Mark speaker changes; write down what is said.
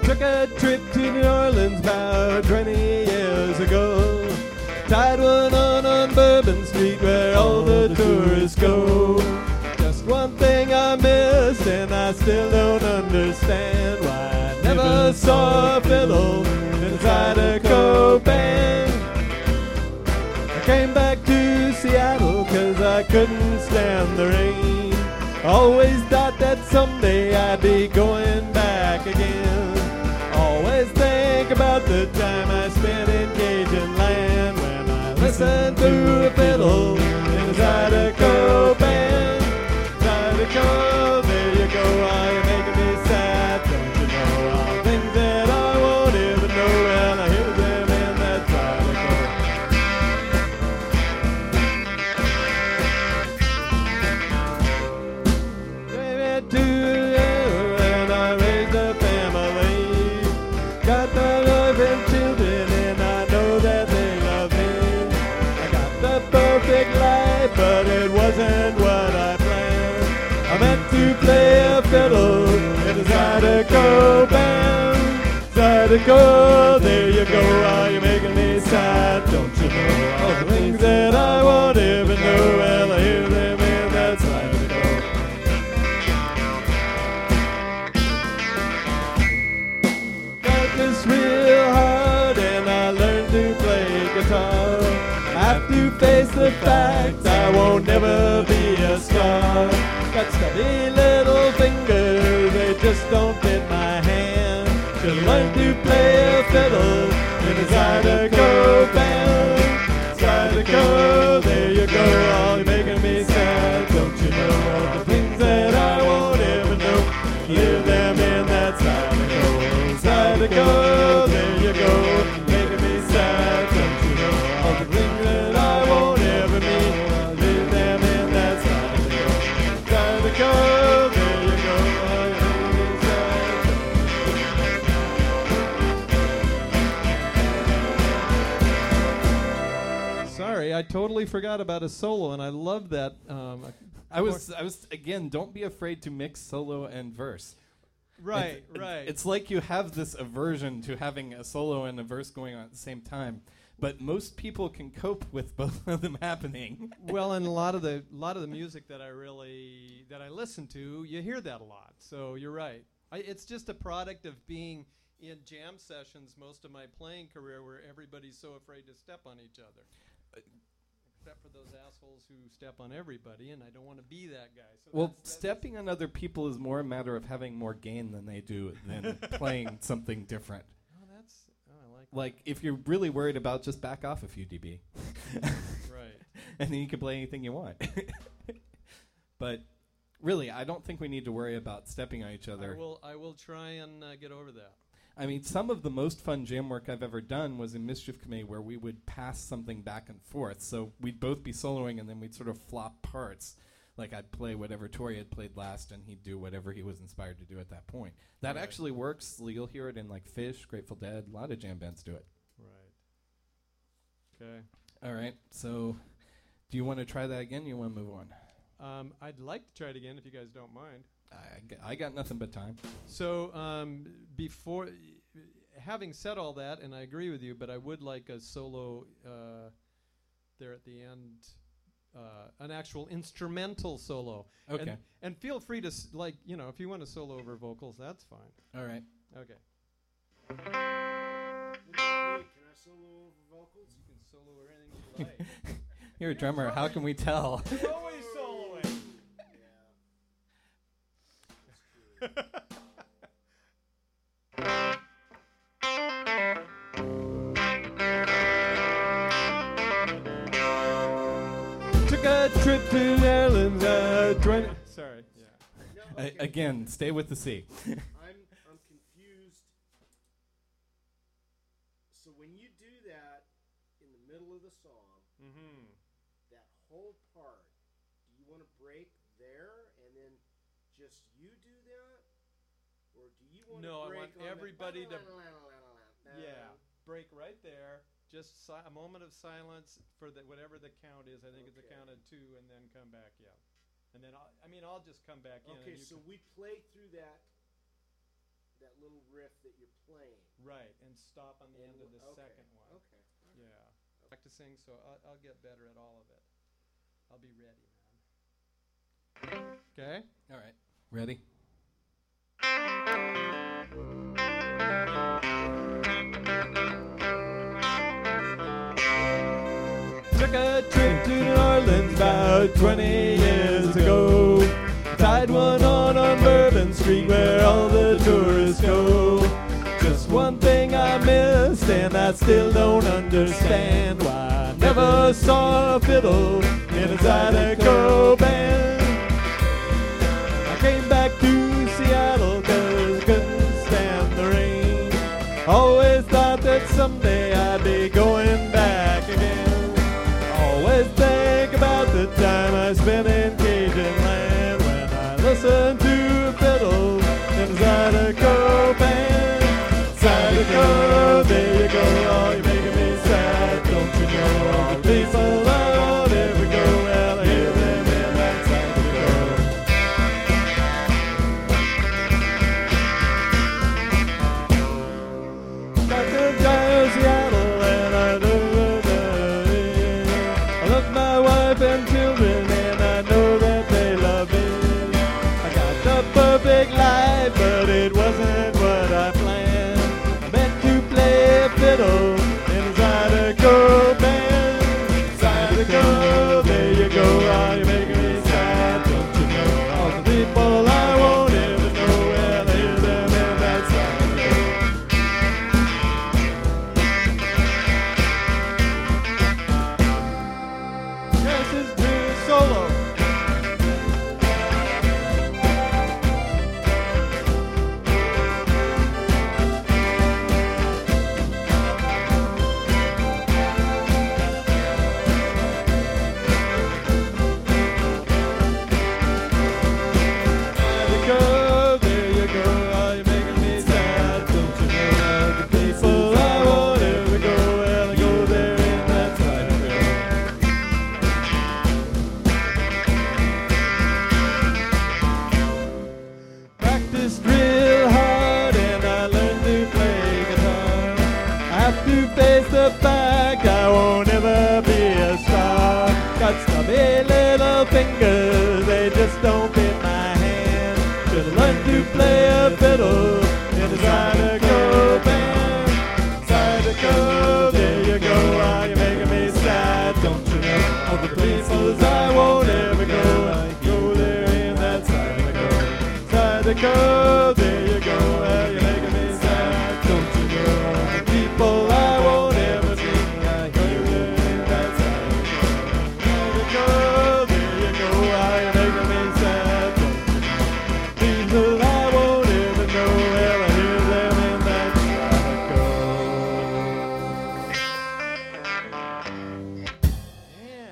Speaker 1: Took a trip to New Orleans about 20 years ago. Tied one on Bourbon Street where all the tourists go. Just one thing I missed and I still don't understand why I never saw a fiddle inside a Copan. I came back to Seattle 'cause I couldn't stand the rain. Always thought that someday I'd be going back again. Always think about the time I spent in Cajun land when I listened to a fiddle inside a Copan. Zydeco, there you go, are you making me sad? Don't you know all things that I won't ever know? Well, I hear them in that Zydeco. Came to and I raised a family. Got the love and children and I know that they love me. I got the perfect life, but it wasn't what I planned. I meant to play a fiddle in a Zydeco band. Zydeco, there you go, are you making me sad? Don't you know all the things that I won't ever know? Well, I hear them in that Zydeco. Focus real hard and I learned to play guitar. I have to face the fact I won't never be a star. Got stubby little fingers, they just don't fit my hand. Should learn to play a fiddle in a Zydeco band. Zydeco, there you go, all you're making me sad. Don't you know all the things that I won't ever know? Hear them in that Zydeco. Zydeco, there you go, making me sad. Don't you know all the things that I won't ever meet? Hear them in that Zydeco. Zydeco, there you go, all you're making me sad. Sorry, I totally forgot about a solo, and I love that.
Speaker 2: I was again, don't be afraid to mix solo and verse.
Speaker 1: Right, right.
Speaker 2: It's like you have this aversion to having a solo and a verse going on at the same time, but most people can cope with both of them happening.
Speaker 1: Well, and a lot of the music that I listen to, you hear that a lot. So you're right. It's just a product of being in jam sessions most of my playing career, where everybody's so afraid to step on each other. Except for those assholes who step on everybody, and I don't want to be that guy. So
Speaker 2: Well, stepping on other people is more a matter of having more gain than they do than playing something different.
Speaker 1: I like
Speaker 2: Like, if you're really worried about, just back off a few dB.
Speaker 1: Right.
Speaker 2: And then you can play anything you want. But really, I don't think we need to worry about stepping on each other.
Speaker 1: I will try and get over that.
Speaker 2: I mean, some of the most fun jam work I've ever done was in Mischief Committee, where we would pass something back and forth. So we'd both be soloing, and then we'd sort of flop parts. Like, I'd play whatever Tori had played last, and he'd do whatever he was inspired to do at that point. That actually works. You'll hear it in, like, Fish, Grateful Dead. A lot of jam bands do it.
Speaker 1: Right. Okay.
Speaker 2: All right. So do you want to try that again, or you want to move on?
Speaker 1: I'd like to try it again if you guys don't mind.
Speaker 2: I got nothing but time.
Speaker 1: So before, having said all that, and I agree with you, but I would like a solo there at the end, an actual instrumental solo.
Speaker 2: Okay.
Speaker 1: And feel free to, if you want to solo over vocals, that's fine.
Speaker 2: All right.
Speaker 1: Okay.
Speaker 3: Can I solo over vocals?
Speaker 1: You can solo over anything you like.
Speaker 2: You're a drummer. How can we tell?
Speaker 1: You're always soloing. Took a trip to New Orleans. Sorry. Yeah.
Speaker 3: No, okay.
Speaker 2: Again, stay with the C.
Speaker 3: I'm confused. So when you do that in the middle of the song, that whole part, do you want to break there and then just you do that, or do you want
Speaker 1: No, I
Speaker 3: to break
Speaker 1: want
Speaker 3: on
Speaker 1: everybody
Speaker 3: the
Speaker 1: to- Yeah, break right there. Just a moment of silence for whatever the count is. I think it's a
Speaker 3: Okay.
Speaker 1: count of 2, and then come back. Yeah, and then I'll just come back in.
Speaker 3: Okay,
Speaker 1: and you
Speaker 3: so
Speaker 1: can-
Speaker 3: we play through that that little riff that you're playing.
Speaker 1: Right, and stop on the end of the second one.
Speaker 3: Okay.
Speaker 1: Yeah. Practicing, so I'll get better at all of it. I'll be ready, man. Okay?
Speaker 2: All right. Ready?
Speaker 1: Took a trip to New Orleans about 20 years ago. Tied one on Bourbon Street where all the tourists go. Just one thing I missed and I still don't understand why I never saw a fiddle in a Zydeco band. I came back to Seattle 'cause I couldn't stand the rain. Always thought that someday I'd be going back again. Always think about the time I spent in Cajun land when I listened to a fiddle in a Zydeco band. Zydeco, there you go, oh, you're making me sad, don't you know? All the people I want ever go, well, I hear them in that Zydeco. Got to drive Seattle and I love my wife and children and I know that they love me. I got the perfect life, but it wasn't what I planned. I meant to play a fiddle in a Zydeco band. Zydeco, there you go, oh, you're making me sad, don't you know? All the people I won't ever know, well, I hear them in that Zydeco. This is Drew Solo. Zydeco, there you go, oh, you're making me sad, don't you know? All the people I won't ever go, well, I go there in that Zydeco. Practiced real hard and I learned to play guitar. I have to face the fact I won't ever be a star. Got stubby little fingers, they just don't fit my hand. Should've learned to play a fiddle in a Zydeco band. Zydeco, there you go, oh, you're making me sad, don't you know? All the places I won't ever go, I go there in that Zydeco. Zydeco, there